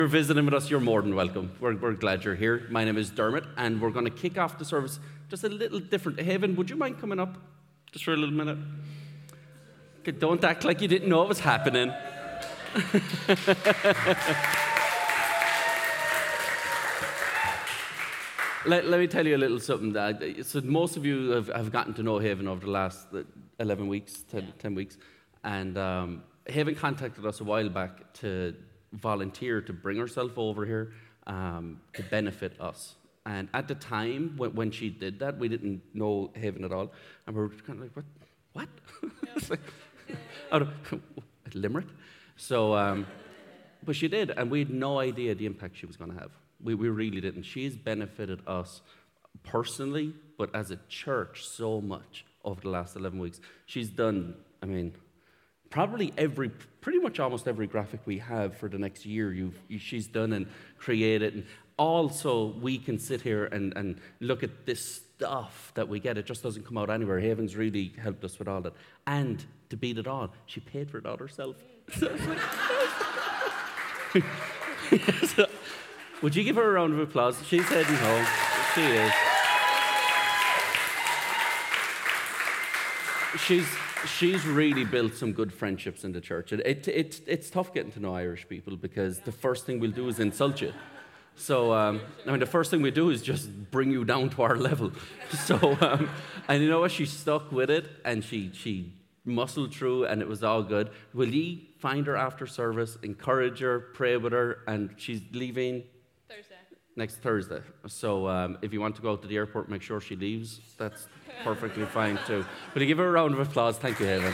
You're visiting with us, you're more than welcome. We're glad you're here. My name is Dermot, and we're going to kick off the service just a little different. Haven, would you mind coming up just for a little minute? Okay, don't act like you didn't know it was happening. Let me tell you a little something. So most of you have gotten to know Haven over the last 11 weeks, 10 weeks. And Haven contacted us a while back to volunteer to bring herself over here to benefit us. And at the time, when she did that, we didn't know Haven at all. And we were kind of like, what? It's like, out of Limerick. So, but she did, and we had no idea the impact she was going to have. We really didn't. She's benefited us personally, but as a church so much over the last 11 weeks. She's done, probably pretty much almost every graphic we have for the next year, she's done and created. And also, we can sit here and look at this stuff that we get. It just doesn't come out anywhere. Haven's really helped us with all that. And to beat it all, she paid for it all herself. So, would you give her a round of applause? She's heading home. She is. She's really built some good friendships in the church. It's tough getting to know Irish people because the first thing we'll do is insult you. So, the first thing we do is just bring you down to our level. So, and you know what? She stuck with it, and she muscled through, and it was all good. Will ye find her after service, encourage her, pray with her, and she's leaving? Next Thursday. So if you want to go to the airport, make sure she leaves. That's perfectly fine too. Will you give her a round of applause? Thank you, Haven.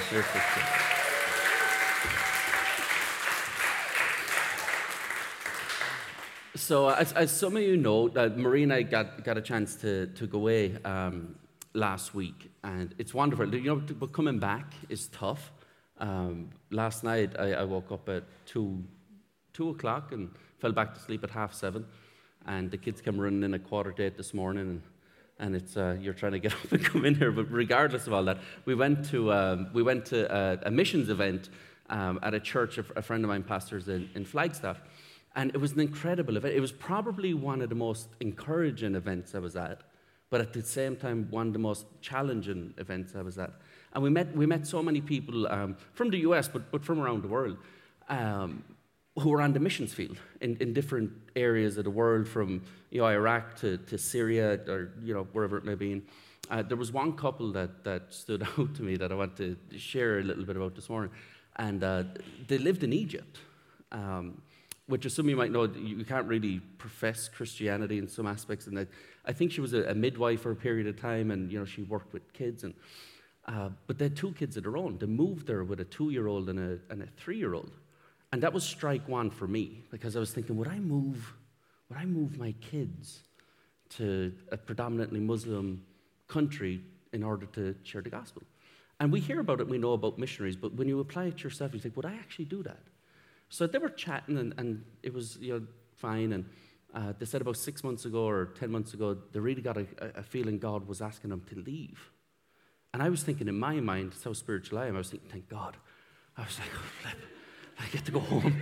So as some of you know, Marie and I got a chance to go away last week, and it's wonderful. But coming back is tough. Last night I woke up at 2 o'clock and fell back to sleep at 7:30. And the kids came running in at 7:45 this morning, and it's you're trying to get up and come in here. But regardless of all that, we went to a missions event at a church a friend of mine pastors in Flagstaff, and it was an incredible event. It was probably one of the most encouraging events I was at, but at the same time one of the most challenging events I was at. And we met so many people from the U.S. but from around the world. Who were on the missions field in different areas of the world, from Iraq to Syria, or wherever it may be. There was one couple that stood out to me that I want to share a little bit about this morning, and they lived in Egypt, which, as some of you might know, you can't really profess Christianity in some aspects. And I think she was a midwife for a period of time, and she worked with kids, and but they had 2 kids of their own. They moved there with a 2-year-old and a 3-year-old. And that was strike one for me, because I was thinking, would I move my kids to a predominantly Muslim country in order to share the gospel? And we hear about it, we know about missionaries, but when you apply it yourself, you think, would I actually do that? So they were chatting, and it was fine. And they said about 6 months ago or 10 months ago, they really got a feeling God was asking them to leave. And I was thinking in my mind, that's how spiritual I am, I was thinking, thank God. I was like, oh, flip. I get to go home.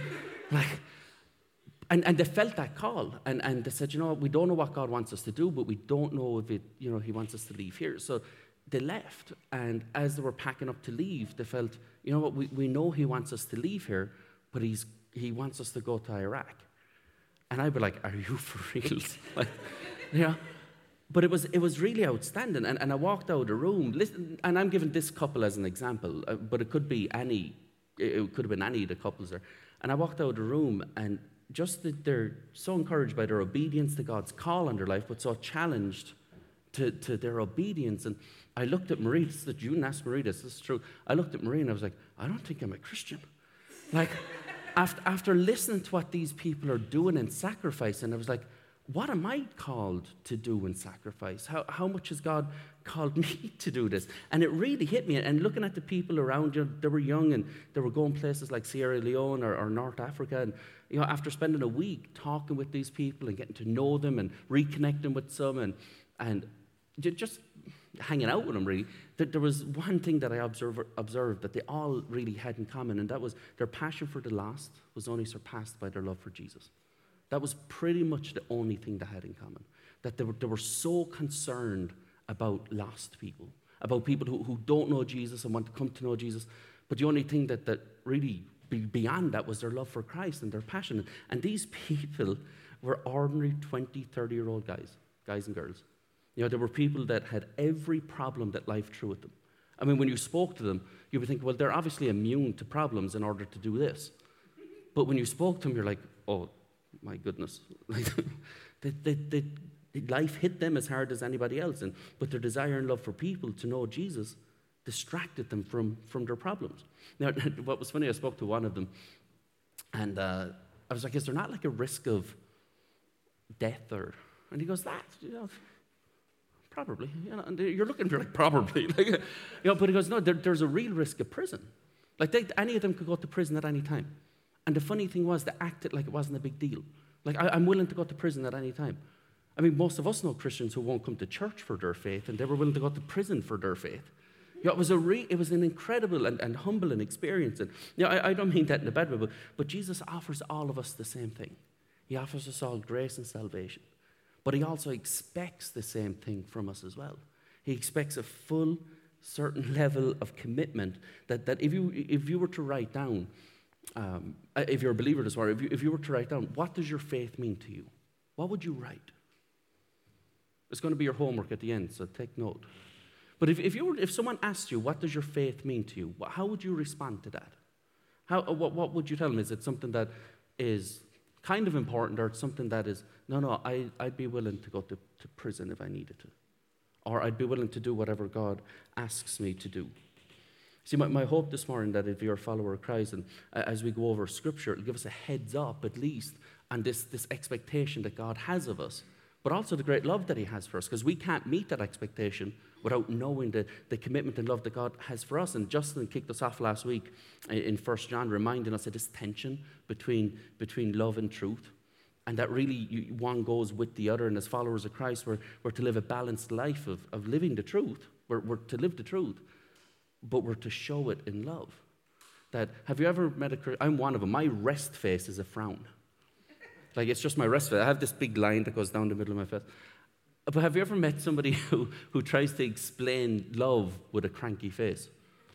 And they felt that call. And they said, we don't know what God wants us to do, but we don't know if He wants us to leave here. So they left. And as they were packing up to leave, they felt, we know He wants us to leave here, but He wants us to go to Iraq. And I'd be like, are you for real? But it was really outstanding. And I walked out of the room, and I'm giving this couple as an example, but it could be any. It could have been any of the couples there. And I walked out of the room, and just that they're so encouraged by their obedience to God's call on their life, but so challenged to their obedience. And I looked at Marie. You didn't ask Marie this is true. I looked at Marie, and I was like, I don't think I'm a Christian. After listening to what these people are doing in sacrifice, and I was like, what am I called to do in sacrifice? How much has God called me to do this? And it really hit me. And looking at the people around you, they were young, and they were going places like Sierra Leone or North Africa. And after spending a week talking with these people and getting to know them and reconnecting with some and just hanging out with them, really, there was one thing that I observed that they all really had in common, and that was their passion for the lost was only surpassed by their love for Jesus. That was pretty much the only thing they had in common. That they were so concerned about lost people, about people who don't know Jesus and want to come to know Jesus. But the only thing that really beyond that was their love for Christ and their passion. And these people were ordinary 20, 30-year-old guys and girls. There were people that had every problem that life threw at them. I mean, when you spoke to them, you would think, well, they're obviously immune to problems in order to do this. But when you spoke to them, you're like, oh, my goodness. Life hit them as hard as anybody else. But their desire and love for people to know Jesus distracted them from their problems. Now, what was funny, I spoke to one of them, and I was like, is there not like a risk of death? And he goes, probably. And you're looking for like, probably. But he goes, no, there's a real risk of prison. Like any of them could go to prison at any time. And the funny thing was, they acted like it wasn't a big deal. Like, I'm willing to go to prison at any time. I mean, most of us know Christians who won't come to church for their faith, and they were willing to go to prison for their faith. It was an incredible and humbling experience. And I don't mean that in a bad way, but Jesus offers all of us the same thing. He offers us all grace and salvation. But he also expects the same thing from us as well. He expects a full, certain level of commitment that if you were to write down, if you're a believer this morning, if you were to write down, what does your faith mean to you? What would you write? It's going to be your homework at the end, so take note. But if someone asked you, what does your faith mean to you? How would you respond to that? What would you tell them? Is it something that is kind of important, or it's something that is, no, I'd be willing to go to prison if I needed to. Or I'd be willing to do whatever God asks me to do. See, my hope this morning that if you're a follower of Christ, and as we go over Scripture, it'll give us a heads up at least on this expectation that God has of us, but also the great love that he has for us, because we can't meet that expectation without knowing the commitment and love that God has for us. And Justin kicked us off last week in 1 John, reminding us of this tension between love and truth, and that really one goes with the other. And as followers of Christ, we're to live a balanced life of living the truth. We're to live the truth, but we're to show it in love. Have you ever met I'm one of them. My rest face is a frown. Like, it's just my rest face. I have this big line that goes down the middle of my face. But have you ever met somebody who tries to explain love with a cranky face?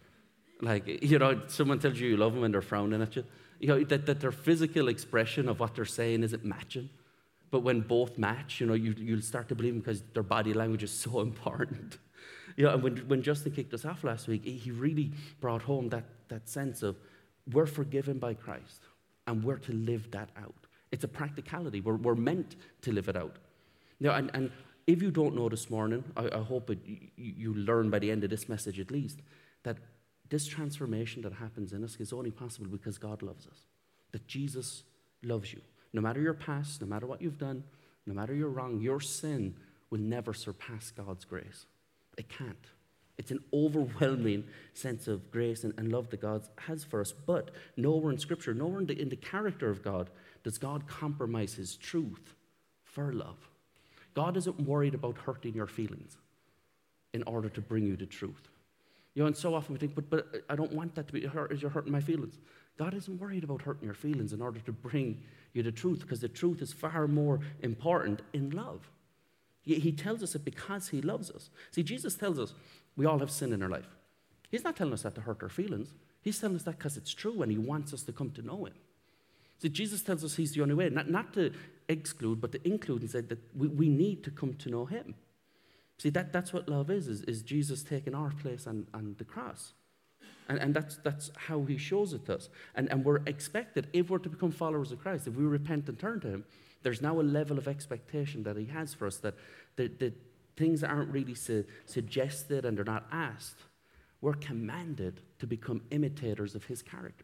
Like, someone tells you love them and they're frowning at you. That their physical expression of what they're saying isn't matching. But when both match, you'll start to believe them because their body language is so important. And when Justin kicked us off last week, he really brought home that sense of we're forgiven by Christ and we're to live that out. It's a practicality. We're meant to live it out. And if you don't know this morning, I hope you learn by the end of this message at least, that this transformation that happens in us is only possible because God loves us. That Jesus loves you. No matter your past, no matter what you've done, no matter your wrong, your sin will never surpass God's grace. It can't. It's an overwhelming sense of grace and love that God has for us. But nowhere in Scripture, nowhere in the character of God, does God compromise his truth for love. God isn't worried about hurting your feelings in order to bring you the truth. And so often we think, but I don't want that to be hurt, as you're hurting my feelings. God isn't worried about hurting your feelings in order to bring you the truth, because the truth is far more important in love. He tells us it because he loves us. See, Jesus tells us we all have sin in our life. He's not telling us that to hurt our feelings. He's telling us that because it's true and he wants us to come to know him. See, Jesus tells us he's the only way, not to exclude, but to include, and said that we need to come to know him. See, that's what love is Jesus taking our place on the cross. And that's how he shows it to us. And we're expected, if we're to become followers of Christ, if we repent and turn to him, there's now a level of expectation that he has for us, that the things aren't really suggested and they're not asked. We're commanded to become imitators of his character.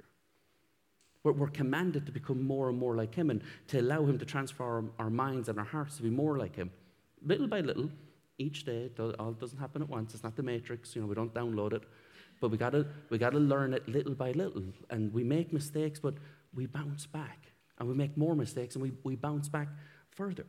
We're commanded to become more and more like him, and to allow him to transform our minds and our hearts to be more like him. Little by little, each day. It all doesn't happen at once. It's not the Matrix. We don't download it. But we gotta learn it little by little. And we make mistakes, but we bounce back. And we make more mistakes, and we bounce back further.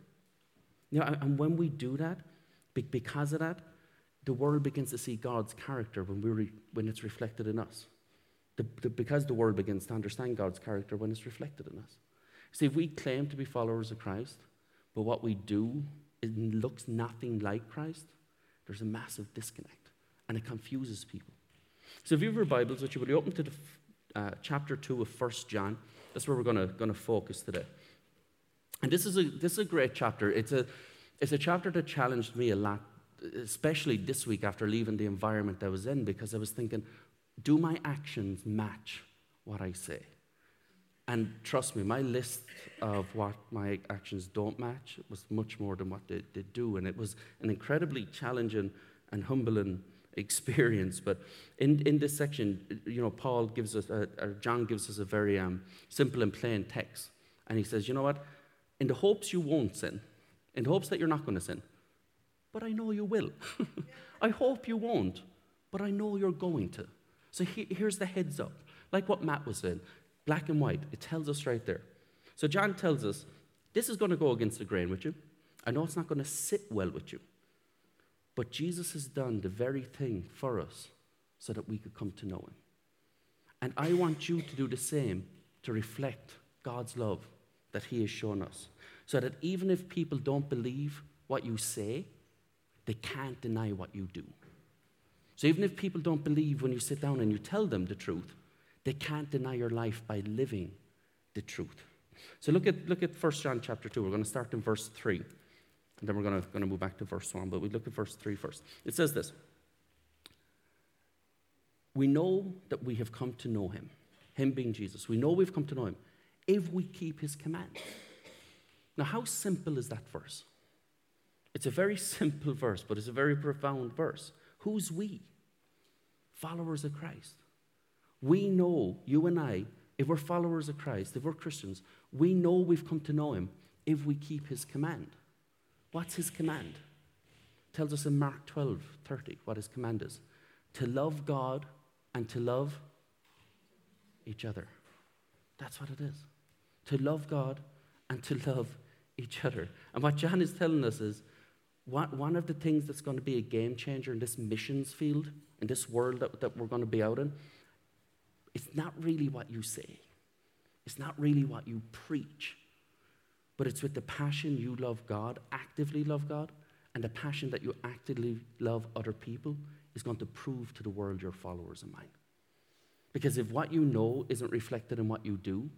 And when we do that, because of that, the world begins to see God's character when it's reflected in us. Because the world begins to understand God's character when it's reflected in us. See, if we claim to be followers of Christ, but what we do, it looks nothing like Christ, there's a massive disconnect, and it confuses people. So if you have your Bibles, which you will open to the chapter 2 of 1 John, that's where we're going to focus today. And this is a great chapter. It's a chapter that challenged me a lot, especially this week after leaving the environment I was in, because I was thinking, do my actions match what I say? And trust me, my list of what my actions don't match was much more than what they do. And it was an incredibly challenging and humbling experience. But in this section, Paul gives us, or John gives us a very simple and plain text. And he says, you know what? In the hopes you won't sin, in the hopes that you're not going to sin, but I know you will. I hope you won't, but I know you're going to. So here's the heads up. Like what Matt was saying, black and white, it tells us right there. So John tells us, this is going to go against the grain with you. I know it's not going to sit well with you. But Jesus has done the very thing for us so that we could come to know him. And I want you to do the same to reflect God's love that he has shown us. So that even if people don't believe what you say, they can't deny what you do. So even if people don't believe when you sit down and you tell them the truth, they can't deny your life by living the truth. So look at 1 John chapter 2. We're going to start in verse 3. And then we're going to move back to verse 1. But we look at verse 3 first. It says this. We know that we have come to know him being Jesus. We know we've come to know him if we keep his commands. Now, how simple is that verse? It's a very simple verse, but it's a very profound verse. Who's we? Followers of Christ. We know, you and I, if we're followers of Christ, if we're Christians, we know we've come to know him if we keep his command. What's his command? It tells us in Mark 12:30 what his command is. To love God and to love each other. That's what it is. To love God and to love each other. And what John is telling us is, one of the things that's going to be a game changer in this missions field, in this world that we're going to be out in, it's not really what you say. It's not really what you preach. But it's with the passion you love God, actively love God, and the passion that you actively love other people is going to prove to the world you're followers of mine. Because if what you know isn't reflected in what you do,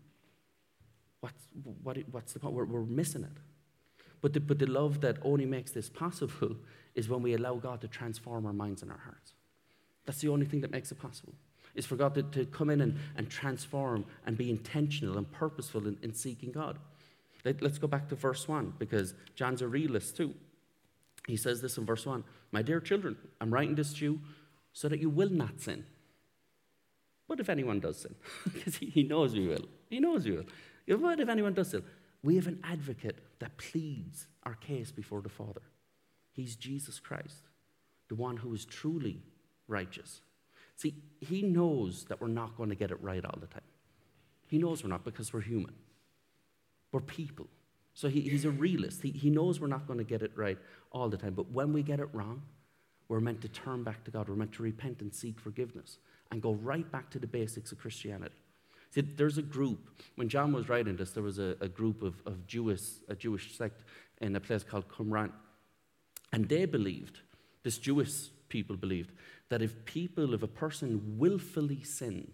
what's the point? We're missing it. But the love that only makes this possible is when we allow God to transform our minds and our hearts. That's the only thing that makes it possible. Is for God to come in and transform and be intentional and purposeful in seeking God. Let's go back to verse 1, because John's a realist too. He says this in verse 1, my dear children, I'm writing this to you so that you will not sin. But if anyone does sin, because he knows we will. He knows we will. But if anyone does sin, we have an advocate that pleads our case before the Father. He's Jesus Christ, the one who is truly righteous. See, he knows that we're not going to get it right all the time. He knows we're not, because we're human. We're people. So he's a realist. He knows we're not going to get it right all the time. But when we get it wrong, we're meant to turn back to God. We're meant to repent and seek forgiveness and go right back to the basics of Christianity. See, there's a group. When John was writing this, there was a group of a Jewish sect in a place called Qumran. And they believed, this Jewish people believed, that if a person willfully sinned,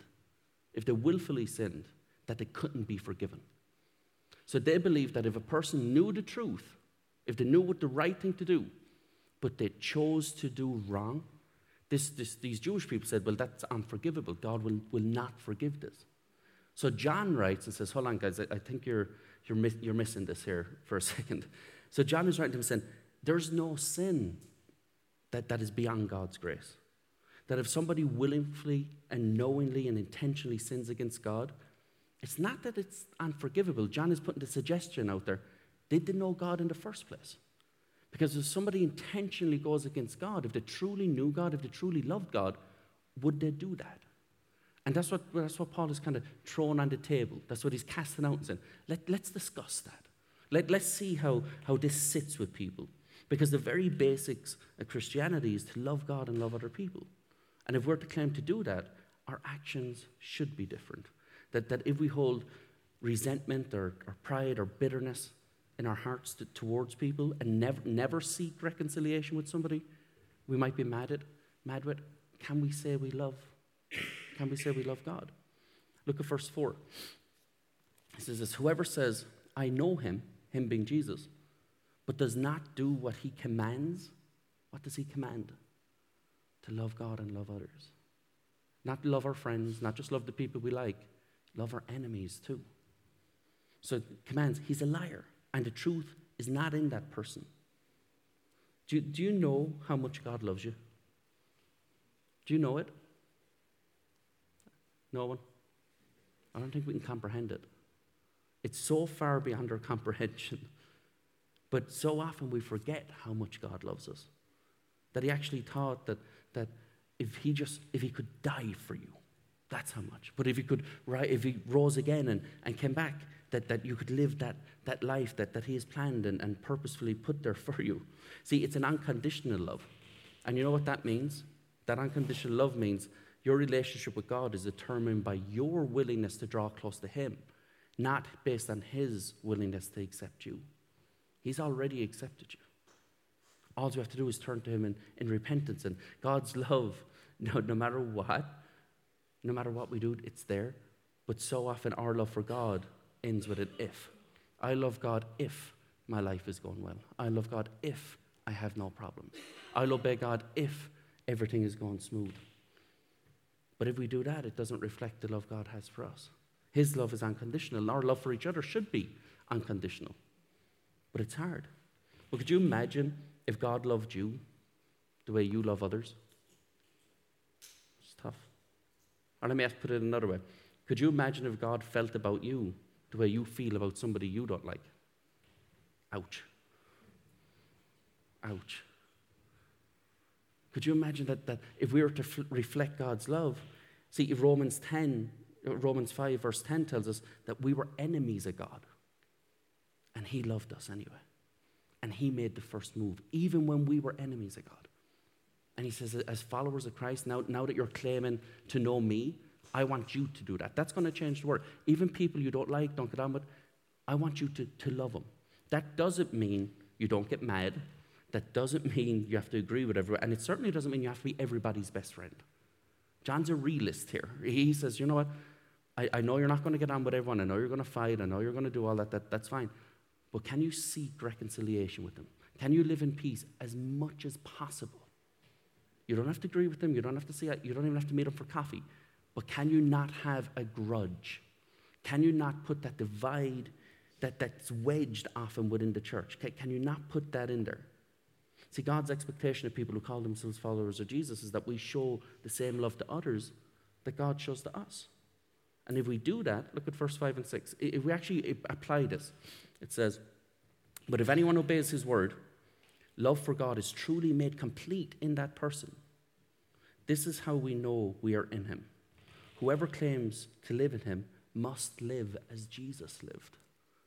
that they couldn't be forgiven. So they believed that if a person knew the truth, if they knew what the right thing to do, but they chose to do wrong, these Jewish people said, well, that's unforgivable. God will not forgive this. So John writes and says, hold on, guys, I think you're missing this here for a second. So John is writing to him saying, there's no sin that is beyond God's grace. That if somebody willingly and knowingly and intentionally sins against God, it's not that it's unforgivable. John is putting the suggestion out there. Did they know God in the first place? Because if somebody intentionally goes against God, if they truly knew God, if they truly loved God, would they do that? And that's what Paul is kind of throwing on the table. That's what he's casting out and saying, let's discuss that. Let's see how this sits with people. Because the very basics of Christianity is to love God and love other people. And if we're to claim to do that, our actions should be different. That if we hold resentment or pride or bitterness in our hearts towards people and never seek reconciliation with somebody we might be mad with, can we say we love God? Look at verse 4. It says this, whoever says, I know him being Jesus, but does not do what he commands, what does he command? To love God and love others. Not love our friends, not just love the people we like, love our enemies too. So it commands, he's a liar, and the truth is not in that person. Do you know how much God loves you? Do you know it? No one? I don't think we can comprehend it. It's so far beyond our comprehension. But so often we forget how much God loves us. That he actually thought that if he could die for you, that's how much. But if he rose again and came back, that you could live that life that he has planned and purposefully put there for you. See, it's an unconditional love. And you know what that means? That unconditional love means your relationship with God is determined by your willingness to draw close to him, not based on his willingness to accept you. He's already accepted you. All you have to do is turn to him in repentance. And God's love, no matter what we do, it's there. But so often our love for God ends with an if. I love God if my life is going well. I love God if I have no problems. I'll obey God if everything is going smooth. But if we do that, it doesn't reflect the love God has for us. His love is unconditional, and our love for each other should be unconditional. But it's hard. But could you imagine if God loved you the way you love others? It's tough. Or let me put it another way. Could you imagine if God felt about you the way you feel about somebody you don't like? Ouch. Ouch. Could you imagine that if we were to reflect God's love? See, if Romans 5 verse 10 tells us that we were enemies of God, and he loved us anyway. And he made the first move, even when we were enemies of God. And he says, as followers of Christ, now that you're claiming to know me, I want you to do that. That's going to change the world. Even people you don't like, don't get on with, I want you to love them. That doesn't mean you don't get mad. That doesn't mean you have to agree with everyone. And it certainly doesn't mean you have to be everybody's best friend. John's a realist here. He says, you know what? I know you're not going to get on with everyone. I know you're going to fight. I know you're going to do all that. That's fine. But can you seek reconciliation with them? Can you live in peace as much as possible? You don't have to agree with them. You don't have to see it. You don't even have to meet them for coffee. But can you not have a grudge? Can you not put that divide that's wedged often within the church? Can you not put that in there? See, God's expectation of people who call themselves followers of Jesus is that we show the same love to others that God shows to us. And if we do that, look at verse 5 and 6. If we actually apply this, it says, but if anyone obeys his word, love for God is truly made complete in that person. This is how we know we are in him. Whoever claims to live in him must live as Jesus lived.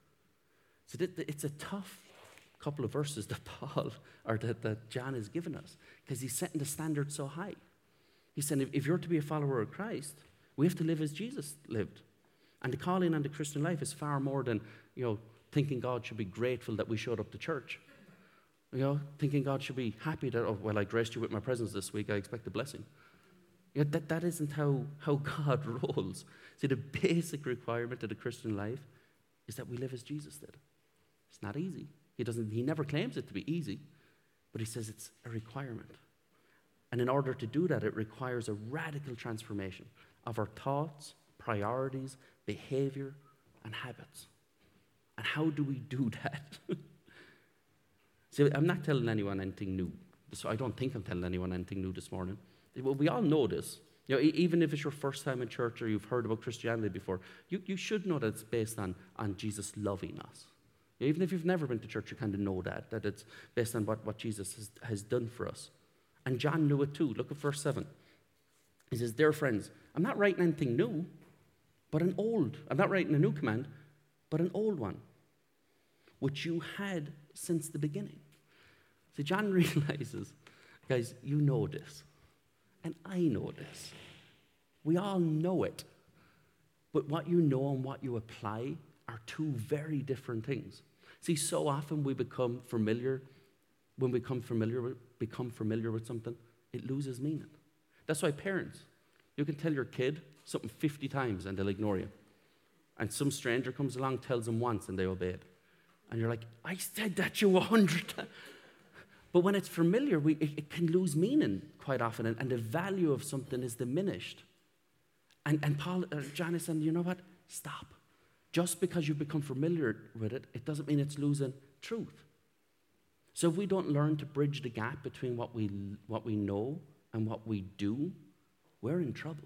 So it's a tough couple of verses that that John has given us, because he's setting the standard so high. He's saying if you're to be a follower of Christ, we have to live as Jesus lived. And the calling on the Christian life is far more than, thinking God should be grateful that we showed up to church. Thinking God should be happy that, I graced you with my presence this week, I expect a blessing. That isn't how God rolls. See, the basic requirement of the Christian life is that we live as Jesus did. It's not easy. He never claims it to be easy, but he says it's a requirement. And in order to do that, it requires a radical transformation of our thoughts, priorities, behavior, and habits. And how do we do that? See, I'm not telling anyone anything new. So I don't think I'm telling anyone anything new this morning. Well, we all know this. Even if it's your first time in church or you've heard about Christianity before, you should know that it's based on Jesus loving us. Even if you've never been to church, you kind of know that it's based on what Jesus has done for us. And John knew it too. Look at verse 7. He says, dear friends, I'm not writing anything new, but I'm not writing a new command, but an old one, which you had since the beginning. See, John realizes, guys, you know this, and I know this. We all know it. But what you know and what you apply are two very different things. See, so often we become familiar. When we become familiar with something, it loses meaning. That's why parents, you can tell your kid something 50 times and they'll ignore you. And some stranger comes along, tells them once, and they obey it. And you're like, I said that to you 100 times. But when it's familiar, it can lose meaning quite often, and the value of something is diminished. And John is saying, you know what? Stop. Just because you've become familiar with it, it doesn't mean it's losing truth. So if we don't learn to bridge the gap between what we know and what we do, we're in trouble.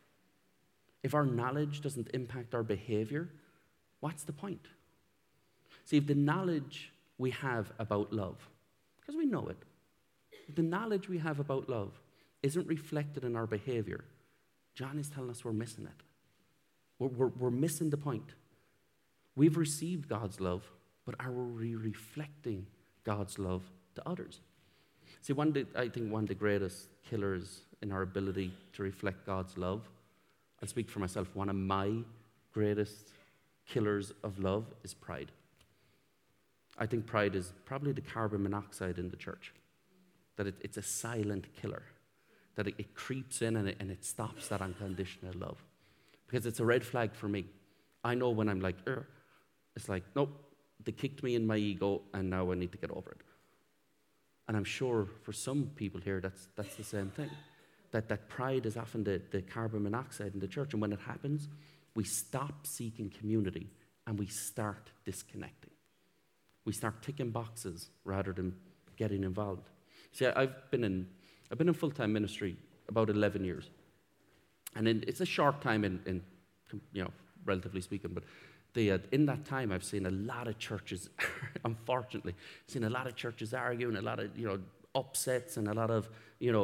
If our knowledge doesn't impact our behavior, what's the point? See, if the knowledge we have about love, because we know it, if the knowledge we have about love isn't reflected in our behavior, John is telling us we're missing it. We're missing the point. We've received God's love, but are we reflecting God's love to others? See, I think one of the greatest killers in our ability to reflect God's love, I'll speak for myself, one of my greatest killers of love is pride. I think pride is probably the carbon monoxide in the church, that it's a silent killer, that it creeps in and it stops that unconditional love. Because it's a red flag for me. I know when I'm like, it's like, nope, they kicked me in my ego and now I need to get over it. And I'm sure for some people here that's the same thing. That pride is often the carbon monoxide in the church, and when it happens, we stop seeking community and we start disconnecting. We start ticking boxes rather than getting involved. See, I've been in full-time ministry about 11 years, and it's a short time in relatively speaking, but in that time I've seen a lot of churches, unfortunately, arguing, a lot of upsets, and a lot of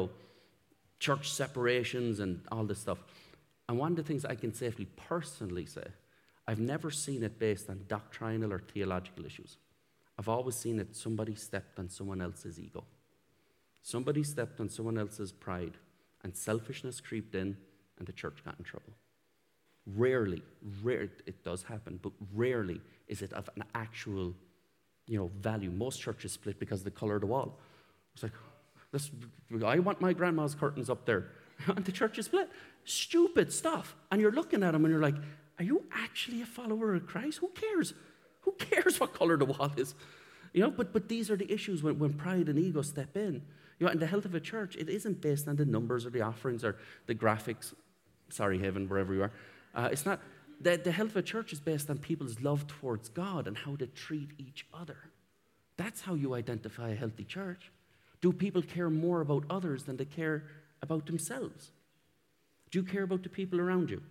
church separations and all this stuff. And one of the things I can safely personally say, I've never seen it based on doctrinal or theological issues. I've always seen it somebody stepped on someone else's ego. Somebody stepped on someone else's pride, and selfishness creeped in, and the church got in trouble. Rarely, it does happen, but rarely is it of an actual value. Most churches split because of the color of the wall. It's like, I want my grandma's curtains up there. And the church is split. Stupid stuff. And you're looking at them and you're like, are you actually a follower of Christ? Who cares? Who cares what color the wall is? But these are the issues when pride and ego step in. And the health of a church, it isn't based on the numbers or the offerings or the graphics. Sorry, heaven, wherever you are. It's not. The health of a church is based on people's love towards God and how they treat each other. That's how you identify a healthy church. Do people care more about others than they care about themselves? Do you care about the people around you?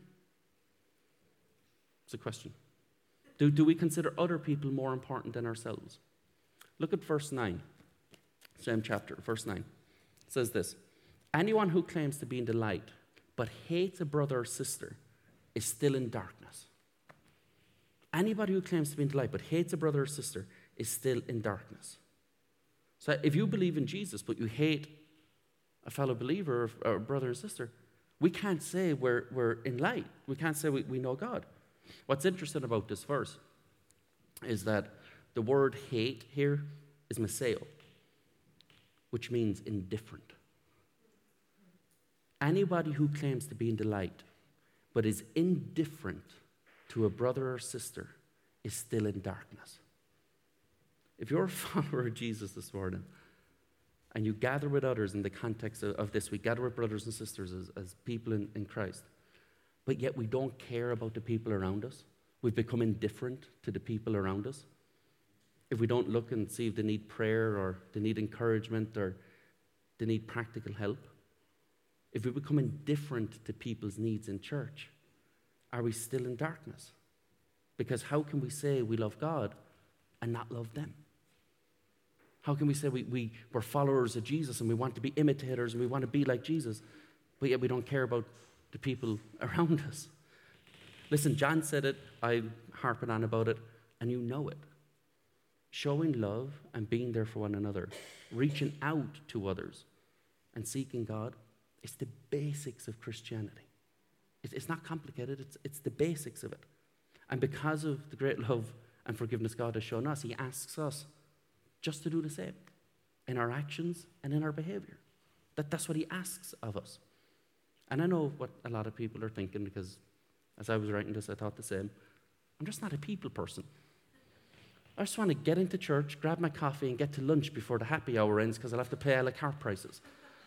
It's a question. Do we consider other people more important than ourselves? Look at verse 9. Same chapter, verse 9. It says this: anyone who claims to be in the light but hates a brother or sister is still in darkness. Anybody who claims to be in the light but hates a brother or sister is still in darkness. So if you believe in Jesus but you hate a fellow believer or brother or sister, we can't say we're in light. We can't say we know God. What's interesting about this verse is that the word hate here is meseo, which means indifferent. Anybody who claims to be in the light but is indifferent to a brother or sister is still in darkness. If you're a follower of Jesus this morning and you gather with others in the context of this, we gather with brothers and sisters as people in Christ, but yet we don't care about the people around us, we've become indifferent to the people around us. If we don't look and see if they need prayer or they need encouragement or they need practical help, if we become indifferent to people's needs in church, are we still in darkness? Because how can we say we love God and not love them? How can we say we're followers of Jesus and we want to be imitators and we want to be like Jesus, but yet we don't care about the people around us? Listen, John said it, I'm harping on about it, and you know it. Showing love and being there for one another, reaching out to others and seeking God, it's the basics of Christianity. It's not complicated. It's the basics of it. And because of the great love and forgiveness God has shown us, he asks us just to do the same in our actions and in our behavior. That's what he asks of us. And I know what a lot of people are thinking, because as I was writing this, I thought the same. I'm just not a people person. I just want to get into church, grab my coffee, and get to lunch before the happy hour ends, because I'll have to pay a la carte prices.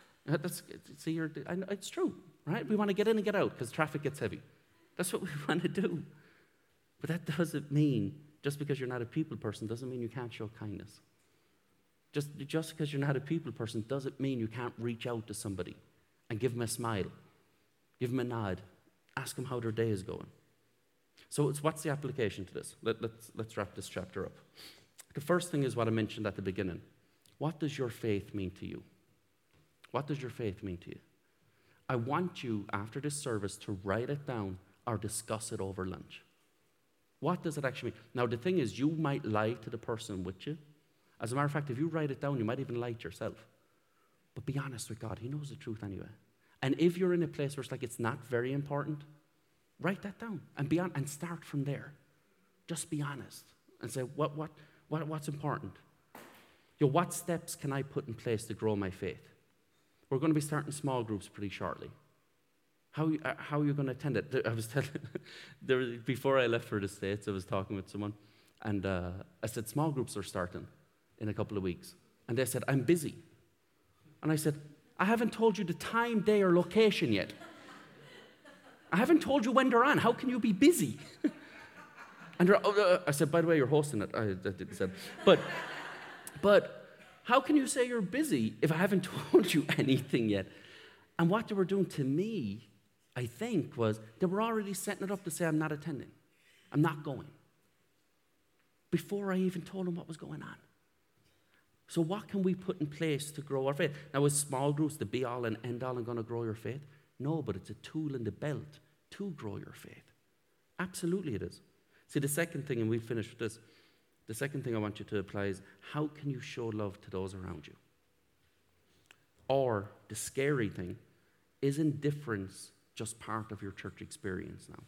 It's true, right? We want to get in and get out because traffic gets heavy. That's what we want to do. But that doesn't mean, just because you're not a people person, doesn't mean you can't show kindness. Just because you're not a people person doesn't mean you can't reach out to somebody and give them a smile, give them a nod, ask them how their day is going. So what's the application to this? Let's wrap this chapter up. The first thing is what I mentioned at the beginning. What does your faith mean to you? What does your faith mean to you? I want you, after this service, to write it down or discuss it over lunch. What does it actually mean? Now, the thing is, you might lie to the person with you. As a matter of fact, if you write it down, you might even lie to yourself. But be honest with God. He knows the truth anyway. And if you're in a place where it's like it's not very important, write that down and start from there. Just be honest and say, what's important? What steps can I put in place to grow my faith? We're going to be starting small groups pretty shortly. How are you going to attend it? I was telling, before I left for the States, I was talking with someone, and I said, small groups are starting in a couple of weeks. And they said, I'm busy. And I said, I haven't told you the time, day, or location yet. I haven't told you when they're on. How can you be busy? And I said, by the way, you're hosting it. I didn't say, but how can you say you're busy if I haven't told you anything yet? And what they were doing to me, I think, was they were already setting it up to say, I'm not attending. I'm not going. Before I even told them what was going on. So what can we put in place to grow our faith? Now, is small groups the be-all and end-all and going to grow your faith? No, but it's a tool in the belt to grow your faith. Absolutely it is. See, the second thing, and we'll finish with this, the second thing I want you to apply is, how can you show love to those around you? Or, the scary thing, is indifference just part of your church experience now?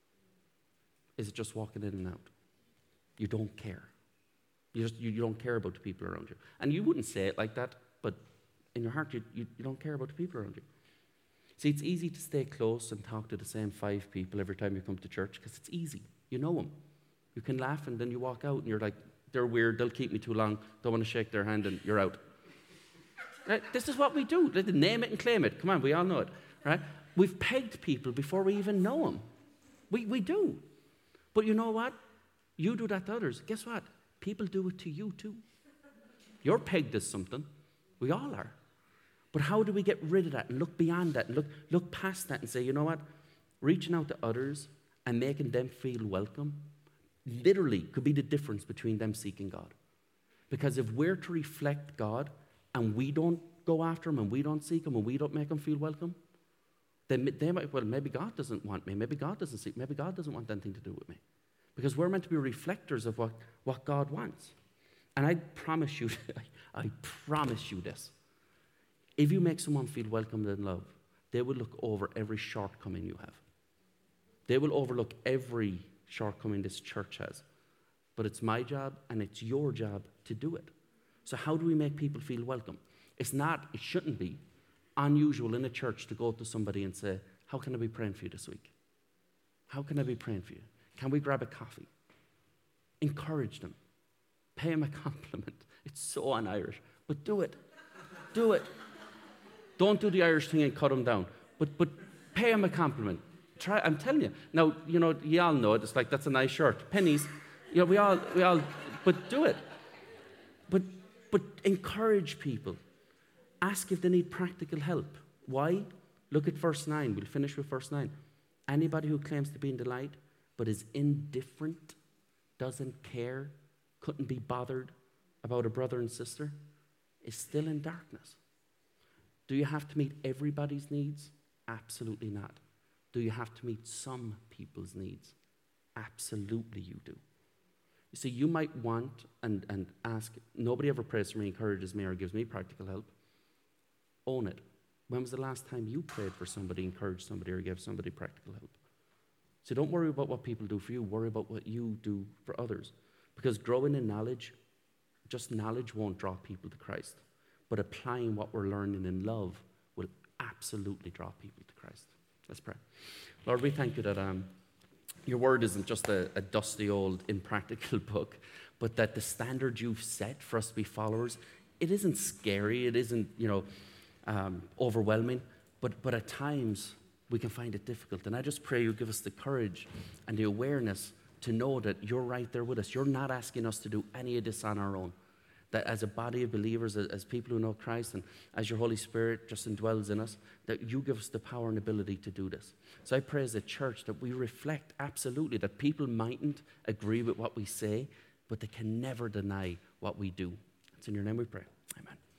Is it just walking in and out? You don't care. You don't care about the people around you. And you wouldn't say it like that, but in your heart, you don't care about the people around you. See, it's easy to stay close and talk to the same 5 people every time you come to church, because it's easy. You know them. You can laugh, and then you walk out, and you're like, they're weird, they'll keep me too long, don't want to shake their hand, and you're out. Right? This is what we do. Name it and claim it. Come on, we all know it. Right? We've pegged people before we even know them. We do. But you know what? You do that to others. Guess what? People do it to you too. You're pegged as something. We all are. But how do we get rid of that and look beyond that and look past that and say, you know what? Reaching out to others and making them feel welcome literally could be the difference between them seeking God. Because if we're to reflect God and we don't go after him and we don't seek him and we don't make him feel welcome, then they might, well, maybe God doesn't want me. Maybe God doesn't seek. Maybe God doesn't want anything to do with me. Because we're meant to be reflectors of what God wants. And I promise you this. If you make someone feel welcomed and loved, they will look over every shortcoming you have. They will overlook every shortcoming this church has. But it's my job and it's your job to do it. So how do we make people feel welcome? It shouldn't be unusual in a church to go to somebody and say, how can I be praying for you this week? How can I be praying for you? Can we grab a coffee? Encourage them. Pay them a compliment. It's so un-Irish, but do it. Do it. Don't do the Irish thing and cut them down, but pay them a compliment. Try. I'm telling you. Now, you all know it. It's like, that's a nice shirt. Pennies. We all. But do it. But encourage people. Ask if they need practical help. Why? Look at verse 9. We'll finish with verse 9. Anybody who claims to be in the light but is indifferent, doesn't care, couldn't be bothered about a brother and sister, is still in darkness. Do you have to meet everybody's needs? Absolutely not. Do you have to meet some people's needs? Absolutely you do. You see, you might want and ask, nobody ever prays for me, encourages me, or gives me practical help. Own it. When was the last time you prayed for somebody, encouraged somebody, or gave somebody practical help? So don't worry about what people do for you. Worry about what you do for others. Because growing in knowledge, just knowledge won't draw people to Christ. But applying what we're learning in love will absolutely draw people to Christ. Let's pray. Lord, we thank you that your word isn't just a dusty old impractical book, but that the standard you've set for us to be followers, it isn't scary, it isn't, overwhelming, but at times we can find it difficult. And I just pray you give us the courage and the awareness to know that you're right there with us. You're not asking us to do any of this on our own. That as a body of believers, as people who know Christ, and as your Holy Spirit just indwells in us, that you give us the power and ability to do this. So I pray as a church that we reflect absolutely that people mightn't agree with what we say, but they can never deny what we do. It's in your name we pray. Amen.